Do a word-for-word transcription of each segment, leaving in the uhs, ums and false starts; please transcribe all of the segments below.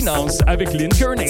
Finance avec Lynn Kearney.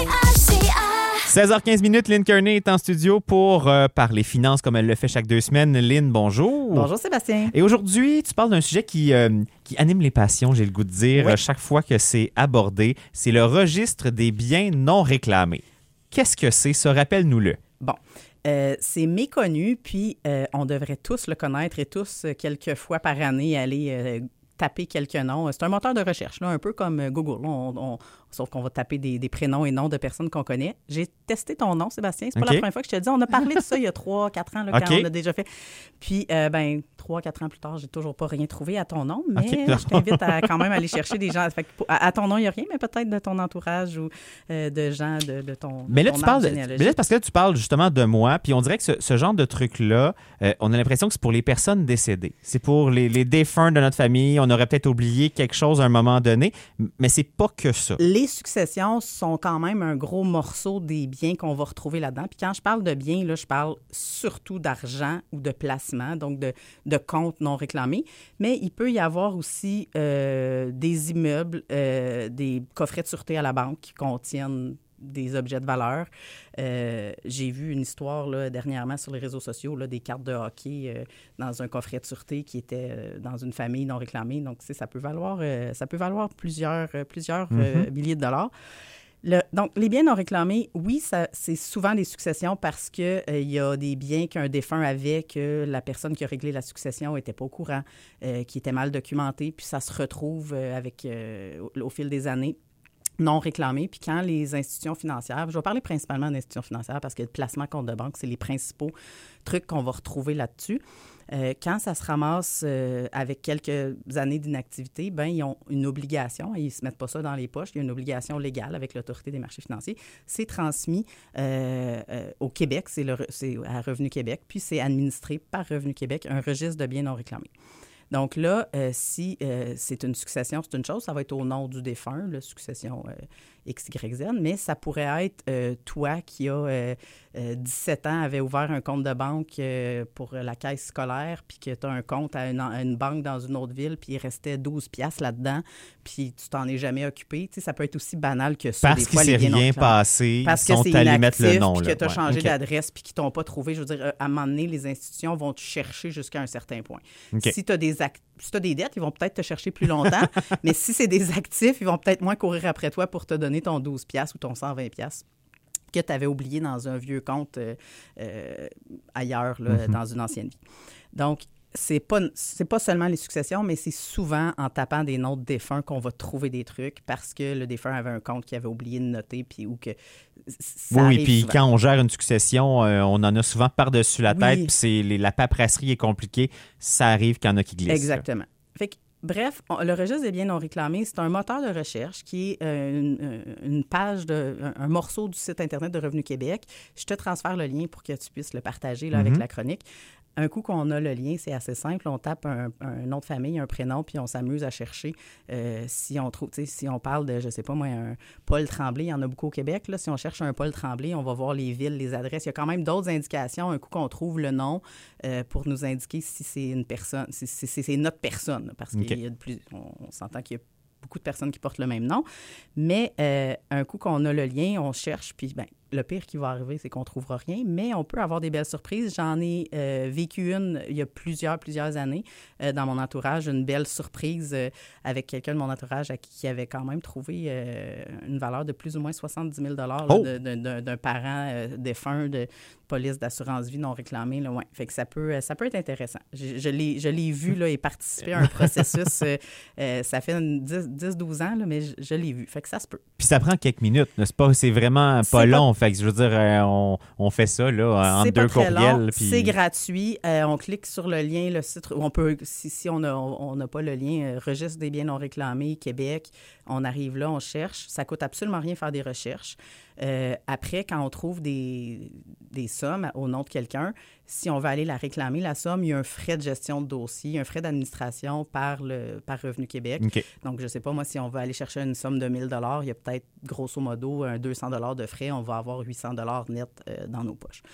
seize heures quinze minutes, Lynn Kearney est en studio pour euh, parler finances comme elle le fait chaque deux semaines. Lynn, bonjour. Bonjour Sébastien. Et aujourd'hui, tu parles d'un sujet qui, euh, qui anime les passions, j'ai le goût de dire, Oui. chaque fois que c'est abordé. C'est le registre des biens non réclamés. Qu'est-ce que c'est, ça? Rappelle-nous-le. Bon, euh, c'est méconnu, puis euh, on devrait tous le connaître et tous, euh, quelques fois par année, aller euh, taper quelques noms. C'est un moteur de recherche, là, un peu comme Google. On, on, sauf qu'on va taper des, des prénoms et noms de personnes qu'on connaît. J'ai testé ton nom, Sébastien. C'est pas Okay. la première fois que je te dis. On a parlé de ça il y a trois, quatre ans, là, Okay. quand on l'a déjà fait. Puis, euh, ben, trois, quatre ans plus tard, j'ai toujours pas rien trouvé à ton nom, mais Okay. je t'invite à quand même aller chercher des gens. Fait que pour- à, à ton nom, il n'y a rien, mais peut-être de ton entourage ou euh, de gens de, de ton. Mais là, ton tu arbre parles, de- généalogique. mais là, parce que là, tu parles justement de moi, puis on dirait que ce, ce genre de truc-là, euh, on a l'impression que c'est pour les personnes décédées. C'est pour les, les défunts de notre famille. On aurait peut-être oublié quelque chose à un moment donné, mais c'est pas que ça. Les successions sont quand même un gros morceau des biens qu'on va retrouver là-dedans. Puis quand je parle de biens, là, je parle surtout d'argent ou de placement, donc de, de comptes non réclamés. Mais il peut y avoir aussi euh, des immeubles, euh, des coffrets de sûreté à la banque qui contiennent des objets de valeur. Euh, j'ai vu une histoire là, dernièrement sur les réseaux sociaux, là, des cartes de hockey euh, dans un coffret de sûreté qui était euh, dans une famille non réclamée. Donc, tu sais, ça peut valoir, euh, ça peut valoir plusieurs, euh, plusieurs euh, milliers de dollars. Le, donc, les biens non réclamés, oui, ça, c'est souvent des successions parce qu'il euh, y a des biens qu'un défunt avait que la personne qui a réglé la succession n'était pas au courant, euh, qui était mal documenté, puis ça se retrouve euh, avec, euh, au, au fil des années non réclamés. Puis quand les institutions financières, je vais parler principalement d'institutions financières parce que le placement compte de banque, c'est les principaux trucs qu'on va retrouver là-dessus. Euh, quand ça se ramasse euh, avec quelques années d'inactivité, ben ils ont une obligation, et ils ne se mettent pas ça dans les poches, il y a une obligation légale avec l'Autorité des marchés financiers. C'est transmis euh, euh, au Québec, c'est, le, c'est à Revenu Québec, puis c'est administré par Revenu Québec, un registre de biens non réclamés. Donc là, euh, si euh, c'est une succession, c'est une chose, ça va être au nom du défunt, la succession euh, X Y Z, mais ça pourrait être euh, toi qui a euh, euh, dix-sept ans, avait ouvert un compte de banque euh, pour la caisse scolaire, puis que tu as un compte à une, à une banque dans une autre ville, puis il restait douze piastres là-dedans, puis tu t'en es jamais occupé. Tu sais, ça peut être aussi banal que ça. Parce des fois, qu'il ne s'est les biens non rien réclamés. passé, Parce ils que sont c'est allés mettre le inactif, nom. puis que là. tu as Ouais. changé OK. d'adresse, puis qu'ils t'ont pas trouvé. Je veux dire, à un moment donné, les institutions vont te chercher jusqu'à un certain point. OK. Si tu as des act- si t'as des dettes, ils vont peut-être te chercher plus longtemps, mais si c'est des actifs, ils vont peut-être moins courir après toi pour te donner ton douze piastres ou ton cent vingt piastres que tu avais oublié dans un vieux compte euh, euh, ailleurs, là, Mm-hmm. dans une ancienne vie. Donc, c'est pas, c'est pas seulement les successions, mais c'est souvent en tapant des noms de défunts qu'on va trouver des trucs parce que le défunt avait un compte qu'il avait oublié de noter, puis ou que ça Oui, arrive puis souvent. quand on gère une succession, euh, on en a souvent par-dessus la Oui. tête, puis c'est les- la paperasserie est compliquée. Ça arrive qu'il y en a qui glissent. là. Exactement. Fait que, bref, on- le registre des biens non réclamés, c'est un moteur de recherche qui est euh, une, une page, de, un, un morceau du site Internet de Revenu Québec. Je te transfère le lien pour que tu puisses le partager là, avec Mhm. la chronique. Un coup qu'on a le lien, c'est assez simple. On tape un, un nom de famille, un prénom, puis on s'amuse à chercher. Euh, si on trouve, tu sais, si on parle de, je sais pas moi, un Paul Tremblay, il y en a beaucoup au Québec. Là. Si on cherche un Paul Tremblay, on va voir les villes, les adresses. Il y a quand même d'autres indications. Un coup qu'on trouve le nom euh, pour nous indiquer si c'est une personne, si, si, si c'est notre personne, là, parce OK. qu'il y a de plus, on, on s'entend qu'il y a beaucoup de personnes qui portent le même nom. Mais euh, un coup qu'on a le lien, on cherche, puis ben, le pire qui va arriver, c'est qu'on ne trouvera rien, mais on peut avoir des belles surprises. J'en ai euh, vécu une il y a plusieurs, plusieurs années euh, dans mon entourage, une belle surprise euh, avec quelqu'un de mon entourage à qui, qui avait quand même trouvé euh, une valeur de plus ou moins soixante-dix mille dollars Oh! d'un, d'un parent euh, défunt de police d'assurance vie non réclamée. Là, ouais. Fait que ça peut, ça peut être intéressant. Je, je, l'ai, je l'ai vu là, et participé à un processus. euh, euh, ça fait dix douze ans, là, mais je, je l'ai vu. Fait que ça se peut. Puis ça prend quelques minutes. là. C'est, pas, c'est vraiment pas C'est long. Fait que je veux dire, euh, on, on fait ça là, en C'est deux pas très courriels. long, puis- c'est gratuit. Euh, on clique sur le lien, le site. On peut, si, si on n'a on n'a pas le lien, euh, registre des biens non réclamés, Québec, on arrive là, on cherche. Ça coûte absolument rien faire des recherches. Euh, après, quand on trouve des, des sommes au nom de quelqu'un, si on veut aller la réclamer, la somme, il y a un frais de gestion de dossier, un frais d'administration par, le, par Revenu Québec. OK. Donc, je ne sais pas, moi, si on veut aller chercher une somme de mille dollars, il y a peut-être, grosso modo, un deux cents dollars de frais. On va avoir huit cents dollars net euh, dans nos poches.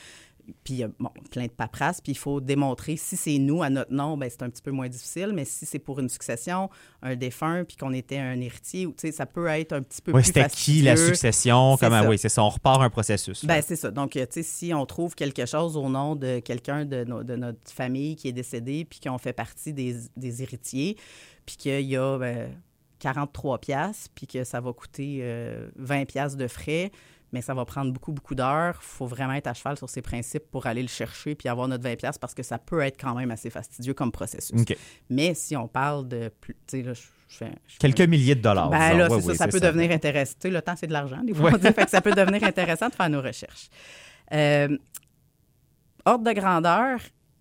puis il y a bon, plein de paperasses, puis il faut démontrer si c'est nous, à notre nom, bien, c'est un petit peu moins difficile, mais si c'est pour une succession, un défunt, puis qu'on était un héritier, ou, ça peut être un petit peu oui, plus fastidieux. Oui, c'était qui la succession? Comment, oui, c'est ça, on repart un processus. Bien, c'est ça. Donc, si on trouve quelque chose au nom de quelqu'un de, no, de notre famille qui est décédé, puis qu'on fait partie des, des héritiers, puis qu'il y a ben, quarante-trois piastres, puis que ça va coûter euh, vingt piastres de frais, mais ça va prendre beaucoup, beaucoup d'heures. Il faut vraiment être à cheval sur ses principes pour aller le chercher puis avoir notre vingt piastres parce que ça peut être quand même assez fastidieux comme processus. Okay. Mais si on parle de... Tu sais, là, je fais... Je Quelques fais... milliers de dollars. Ben là, ouais, c'est ça, oui, ça c'est peut ça. devenir intéressant. Tu sais, le temps, c'est de l'argent, des fois. Ouais. On dit, fait que ça peut devenir intéressant de faire nos recherches. Euh, ordre de grandeur,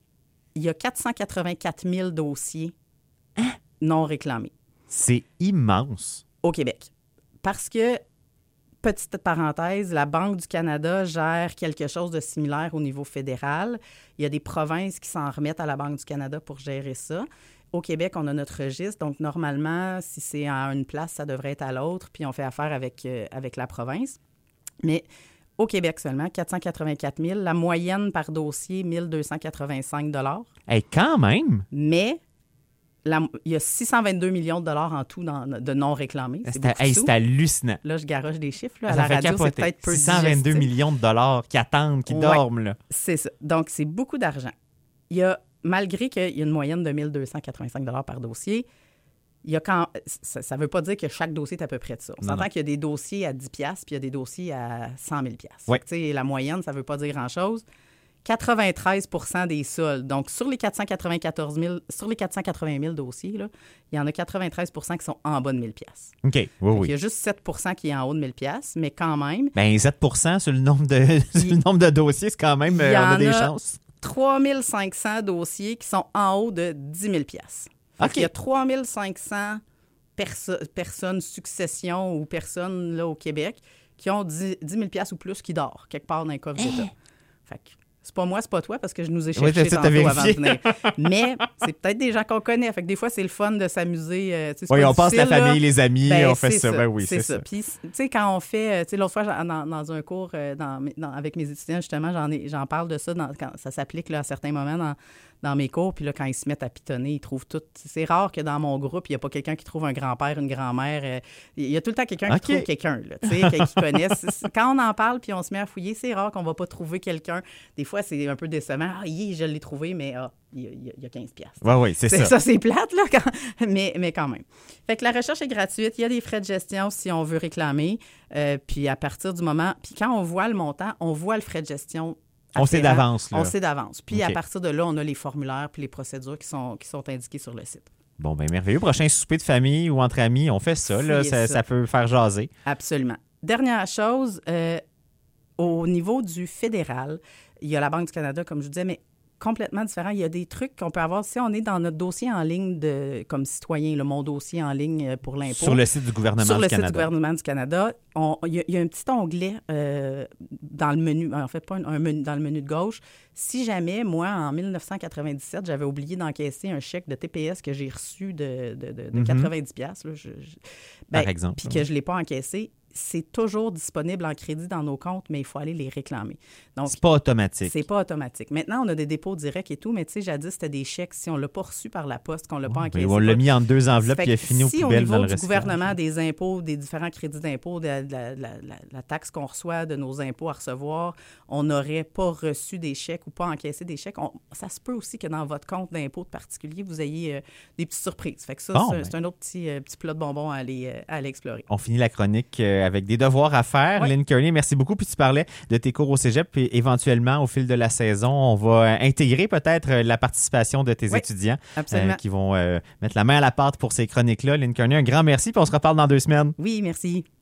il y a quatre cent quatre-vingt-quatre mille dossiers hein? non réclamés. C'est immense. Au Québec. Parce que, petite parenthèse, la Banque du Canada gère quelque chose de similaire au niveau fédéral. Il y a des provinces qui s'en remettent à la Banque du Canada pour gérer ça. Au Québec, on a notre registre. Donc, normalement, si c'est à une place, ça devrait être à l'autre. Puis, on fait affaire avec, euh, avec la province. Mais au Québec seulement, quatre cent quatre-vingt-quatre mille. La moyenne par dossier, mille deux cent quatre-vingt-cinq dollars. Hey, quand même! Mais... La, il y a six cent vingt-deux millions de dollars en tout dans, de non réclamés. C'est, c'est, hey, c'est hallucinant. Là, je garoche des chiffres. Là, à ça la fait radio, capoter. c'est peut-être peu six cent vingt-deux digestif. millions de dollars qui attendent, qui ouais, dorment. Là. C'est ça. Donc, c'est beaucoup d'argent. Il y a, malgré qu'il y a une moyenne de mille deux cent quatre-vingt-cinq dollars par dossier, il y a quand, ça ne veut pas dire que chaque dossier est à peu près de ça. On non, s'entend non. qu'il y a des dossiers à dix piastres puis il y a des dossiers à cent mille piastres. Ouais. Fait que, la moyenne, ça ne veut pas dire grand-chose. quatre-vingt-treize pour cent des soldes. Donc, sur les quatre cent quatre-vingt-quatorze mille, sur les quatre cent quatre-vingt mille dossiers, là, il y en a quatre-vingt-treize pour cent qui sont en bas de mille piastres. OK, oui, oui. Il y a juste sept pour cent qui est en haut de mille piastres, mais quand même... Bien, sept pour cent sur le nombre de, il, sur le nombre de dossiers, c'est quand même... Euh, on a des a chances. trois mille cinq cents dossiers qui sont en haut de dix mille piastres. OK. Il y a trois mille cinq cents perso- personnes, successions ou personnes là, au Québec qui ont dix mille piastres ou plus qui dorment quelque part dans un coffre d'État. Fait que c'est pas moi, c'est pas toi, parce que je nous ai cherché oui, tantôt avant de venir. Mais c'est peut-être des gens qu'on connaît. Fait que des fois, c'est le fun de s'amuser. Euh, oui, on passe la famille, là. Les amis, ben, on fait ça. ça. Ben oui, c'est, c'est ça. ça. Puis, tu sais, quand on fait... Tu sais, l'autre fois, dans, dans un cours euh, dans, dans, avec mes étudiants, justement, j'en, ai, j'en parle de ça. Dans, quand ça s'applique là, à certains moments dans, dans mes cours. Puis là, quand ils se mettent à pitonner, ils trouvent tout... C'est rare que dans mon groupe, il n'y a pas quelqu'un qui trouve un grand-père, une grand-mère. Euh, il y a tout le temps quelqu'un okay. qui trouve quelqu'un, là, tu sais, qui connaît. Quand on en parle puis on se met à fouiller, c'est rare qu'on ne va pas trouver quelqu'un. Des fois, c'est un peu décevant. Ah, yeah, je l'ai trouvé, mais ah, il y, y a quinze piastres. Oui, oui, c'est, c'est ça. Ça, c'est plate, là, quand... mais, mais quand même. Fait que la recherche est gratuite. Il y a des frais de gestion si on veut réclamer. Euh, puis à partir du moment... Puis quand on voit le montant, on voit le frais de gestion. On sait d'avance, là. On sait d'avance. Puis okay. à partir de là, on a les formulaires puis les procédures qui sont, qui sont indiquées sur le site. Bon, bien, merveilleux. Prochain souper de famille ou entre amis, on fait ça, là. Ça, ça. ça peut faire jaser. Absolument. Dernière chose, euh, au niveau du fédéral, il y a la Banque du Canada, comme je vous disais, mais complètement différent. Il y a des trucs qu'on peut avoir. Si on est dans notre dossier en ligne de, comme citoyen, le mon dossier en ligne pour l'impôt. Sur le site du gouvernement sur du le Canada. Sur le site du gouvernement du Canada, on, il, y a, il y a un petit onglet euh, dans le menu, en fait, pas un, un menu, dans le menu de gauche. Si jamais, moi, en dix-neuf cent quatre-vingt-dix-sept, j'avais oublié d'encaisser un chèque de T P S que j'ai reçu de, de, de, de mm-hmm. quatre-vingt-dix piastres, là, je, je, ben, par exemple. Puis que je ne l'ai pas encaissé, c'est toujours disponible en crédit dans nos comptes, mais il faut aller les réclamer. Donc, c'est pas automatique. C'est pas automatique. Maintenant, on a des dépôts directs et tout, mais tu sais, jadis, c'était des chèques. Si on l'a pas reçu par la poste, qu'on l'a pas encaissé. On l'a mis en deux enveloppes et il a fini aux si poubelles au dans le niveau du recyclage. gouvernement, des impôts, des différents crédits d'impôts, de, de, de, de, de la taxe qu'on reçoit, de nos impôts à recevoir, on n'aurait pas reçu des chèques ou pas encaissé des chèques. On, ça se peut aussi que dans votre compte d'impôt de particulier, vous ayez euh, des petites surprises. Fait que ça, bon, c'est, ben. c'est un autre petit, euh, petit plat de bonbons à aller, euh, à aller explorer. On finit la chronique euh, avec des devoirs à faire. Oui. Lynn Kearney, merci beaucoup. Puis tu parlais de tes cours au cégep. Et éventuellement, au fil de la saison, on va intégrer peut-être la participation de tes oui, étudiants euh, qui vont euh, mettre la main à la pâte pour ces chroniques-là. Lynn Kearney, un grand merci. Puis on se reparle dans deux semaines. Oui, merci.